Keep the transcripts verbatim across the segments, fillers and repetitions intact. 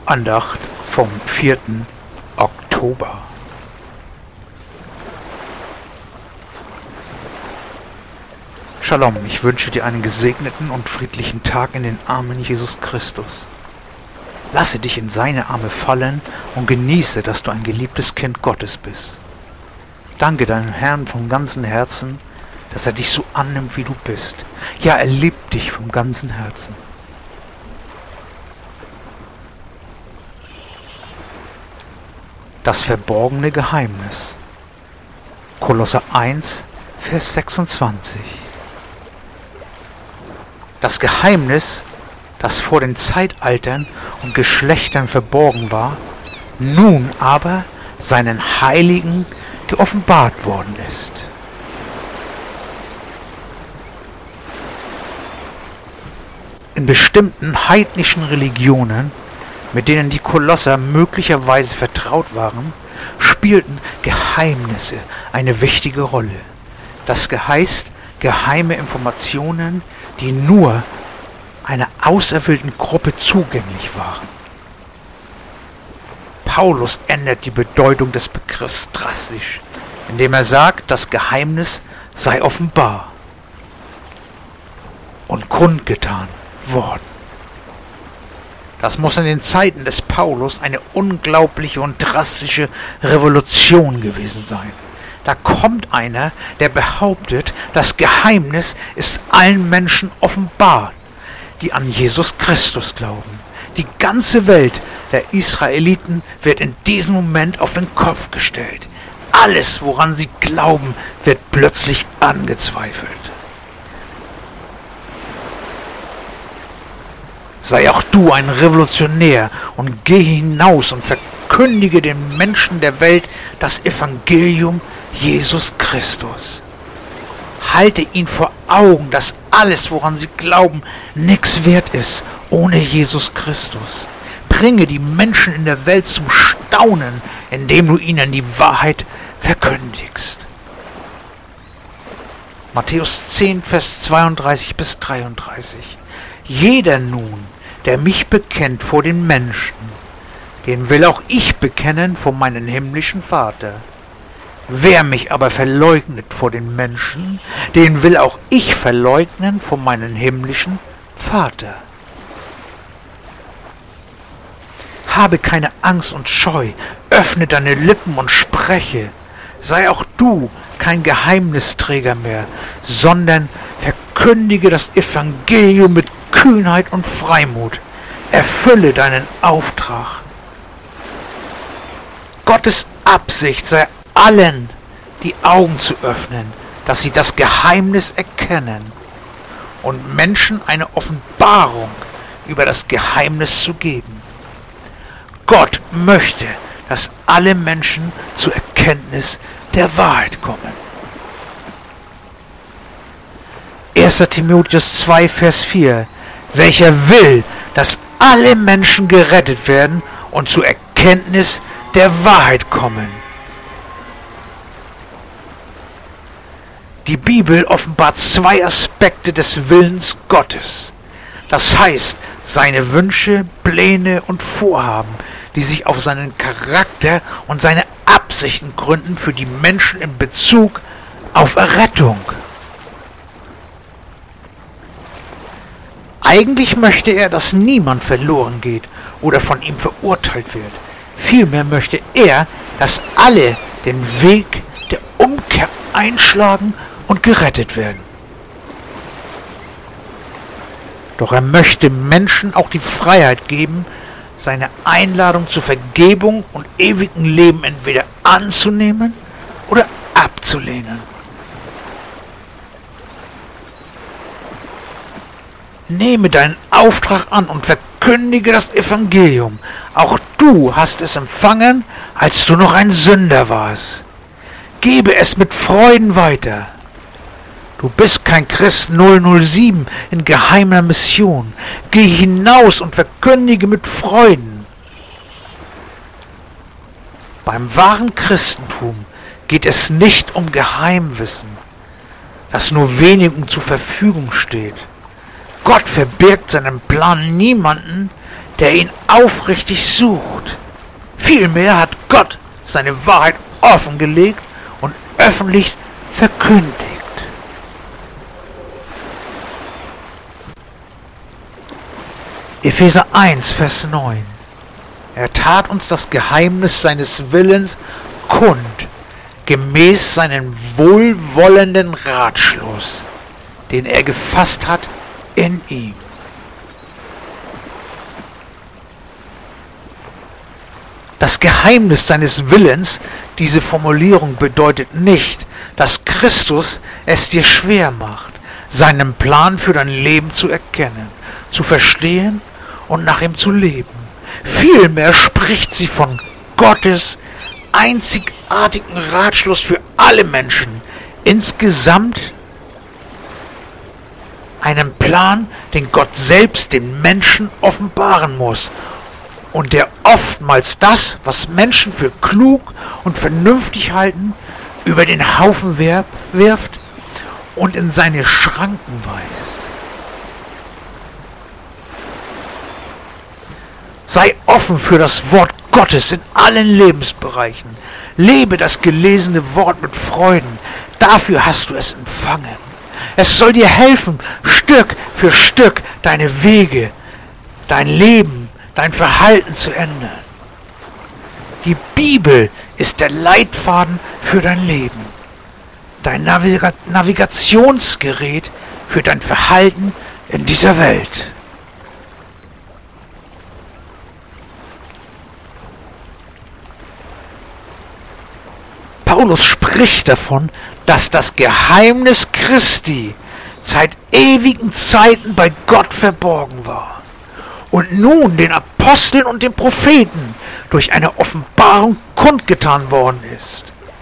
Andacht vom vierten Oktober. Shalom, ich wünsche dir einen gesegneten und friedlichen Tag in den Armen Jesus Christus. Lasse dich in seine Arme fallen und genieße, dass du ein geliebtes Kind Gottes bist. Danke deinem Herrn vom ganzen Herzen, dass er dich so annimmt, wie du bist. Ja, er liebt dich vom ganzen Herzen. Das verborgene Geheimnis. Kolosser eins, Vers sechsundzwanzig. Das Geheimnis, das vor den Zeitaltern und Geschlechtern verborgen war, nun aber seinen Heiligen geoffenbart worden ist. In bestimmten heidnischen Religionen, mit denen die Kolosser möglicherweise vertraut waren, spielten Geheimnisse eine wichtige Rolle. Das heißt, geheime Informationen, die nur einer auserwählten Gruppe zugänglich waren. Paulus ändert die Bedeutung des Begriffs drastisch, indem er sagt, das Geheimnis sei offenbar und kundgetan worden. Das muss in den Zeiten des Paulus eine unglaubliche und drastische Revolution gewesen sein. Da kommt einer, der behauptet, das Geheimnis ist allen Menschen offenbar, die an Jesus Christus glauben. Die ganze Welt der Israeliten wird in diesem Moment auf den Kopf gestellt. Alles, woran sie glauben, wird plötzlich angezweifelt. Sei auch du ein Revolutionär und geh hinaus und verkündige den Menschen der Welt das Evangelium Jesus Christus. Halte ihn vor Augen, dass alles, woran sie glauben, nichts wert ist ohne Jesus Christus. Bringe die Menschen in der Welt zum Staunen, indem du ihnen die Wahrheit verkündigst. Matthäus zehn, Vers zweiunddreißig bis dreiunddreißig. Jeder nun, der mich bekennt vor den Menschen, den will auch ich bekennen vor meinem himmlischen Vater. Wer mich aber verleugnet vor den Menschen, den will auch ich verleugnen vor meinem himmlischen Vater. Habe keine Angst und Scheu, öffne deine Lippen und spreche. Sei auch du kein Geheimnisträger mehr, sondern verkündige das Evangelium mit Kühnheit und Freimut. Erfülle deinen Auftrag. Gottes Absicht sei allen die Augen zu öffnen, dass sie das Geheimnis erkennen und Menschen eine Offenbarung über das Geheimnis zu geben. Gott möchte, dass alle Menschen zur Erkenntnis der Wahrheit kommen. erster Timotheus zwei, Vers vier. Welcher will, dass alle Menschen gerettet werden und zur Erkenntnis der Wahrheit kommen. Die Bibel offenbart zwei Aspekte des Willens Gottes. Das heißt, seine Wünsche, Pläne und Vorhaben, die sich auf seinen Charakter und seine Absichten gründen für die Menschen in Bezug auf Errettung. Eigentlich möchte er, dass niemand verloren geht oder von ihm verurteilt wird. Vielmehr möchte er, dass alle den Weg der Umkehr einschlagen und gerettet werden. Doch er möchte Menschen auch die Freiheit geben, seine Einladung zur Vergebung und ewigen Leben entweder anzunehmen oder abzulehnen. Nehme deinen Auftrag an und verkündige das Evangelium. Auch du hast es empfangen, als du noch ein Sünder warst. Gebe es mit Freuden weiter. Du bist kein Christ null null sieben in geheimer Mission. Geh hinaus und verkündige mit Freuden. Beim wahren Christentum geht es nicht um Geheimwissen, das nur wenigen zur Verfügung steht. Gott verbirgt seinen Plan niemanden, der ihn aufrichtig sucht. Vielmehr hat Gott seine Wahrheit offengelegt und öffentlich verkündigt. Epheser eins, Vers neun. Er tat uns das Geheimnis seines Willens kund, gemäß seinem wohlwollenden Ratschluss, den er gefasst hat in ihm. Das Geheimnis seines Willens, diese Formulierung bedeutet nicht, dass Christus es dir schwer macht, seinen Plan für dein Leben zu erkennen, zu verstehen und nach ihm zu leben. Vielmehr spricht sie von Gottes einzigartigen Ratschluss für alle Menschen, insgesamt einen Plan, den Gott selbst den Menschen offenbaren muss und der oftmals das, was Menschen für klug und vernünftig halten, über den Haufen wirft und in seine Schranken weist. Sei offen für das Wort Gottes in allen Lebensbereichen. Lebe das gelesene Wort mit Freuden. Dafür hast du es empfangen. Es soll dir helfen, Stück für Stück deine Wege, dein Leben, dein Verhalten zu ändern. Die Bibel ist der Leitfaden für dein Leben, dein Naviga- Navigationsgerät für dein Verhalten in dieser Welt. Paulus spricht davon, dass das Geheimnis Christi seit ewigen Zeiten bei Gott verborgen war und nun den Aposteln und den Propheten durch eine Offenbarung kundgetan worden ist.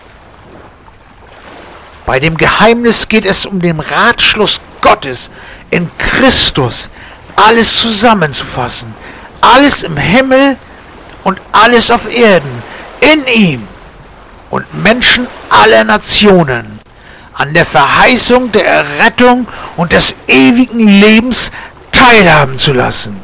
Bei dem Geheimnis geht es um den Ratschluss Gottes in Christus, alles zusammenzufassen, alles im Himmel und alles auf Erden, in ihm und Menschen aller Nationen an der Verheißung der Errettung und des ewigen Lebens teilhaben zu lassen.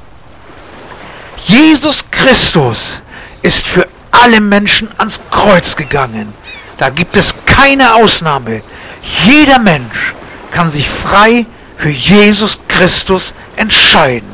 Jesus Christus ist für alle Menschen ans Kreuz gegangen. Da gibt es keine Ausnahme. Jeder Mensch kann sich frei für Jesus Christus entscheiden.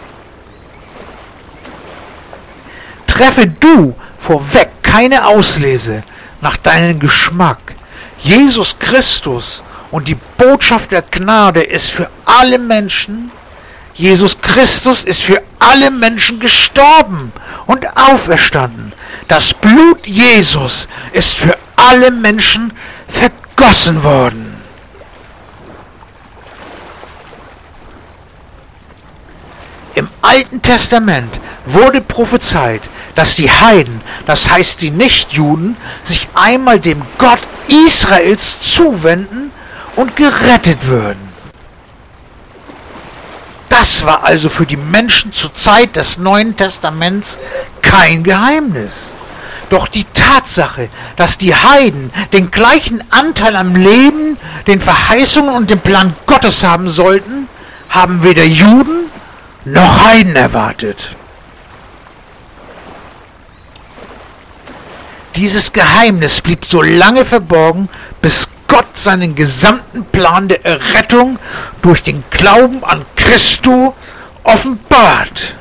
Treffe du vorweg keine Auslese nach deinem Geschmack. Jesus Christus und die Botschaft der Gnade ist für alle Menschen. Jesus Christus ist für alle Menschen gestorben und auferstanden. Das Blut Jesus ist für alle Menschen vergossen worden. Im Alten Testament wurde prophezeit, dass die Heiden, das heißt die Nichtjuden, sich einmal dem Gott Israels zuwenden und gerettet würden. Das war also für die Menschen zur Zeit des Neuen Testaments kein Geheimnis. Doch die Tatsache, dass die Heiden den gleichen Anteil am Leben, den Verheißungen und dem Plan Gottes haben sollten, haben weder Juden noch Heiden erwartet. Dieses Geheimnis blieb so lange verborgen, bis Gott seinen gesamten Plan der Errettung durch den Glauben an Christus offenbart.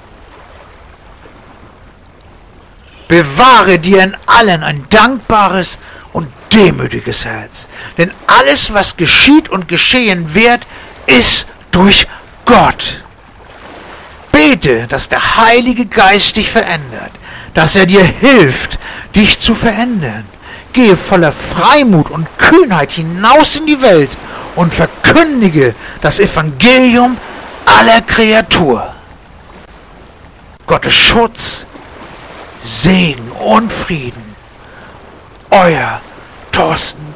Bewahre dir in allen ein dankbares und demütiges Herz, denn alles, was geschieht und geschehen wird, ist durch Gott. Bete, dass der Heilige Geist dich verändert, dass er dir hilft, dich zu verändern. Gehe voller Freimut und Kühnheit hinaus in die Welt und verkündige das Evangelium aller Kreatur. Gottes Schutz, Segen und Frieden. Euer Thorsten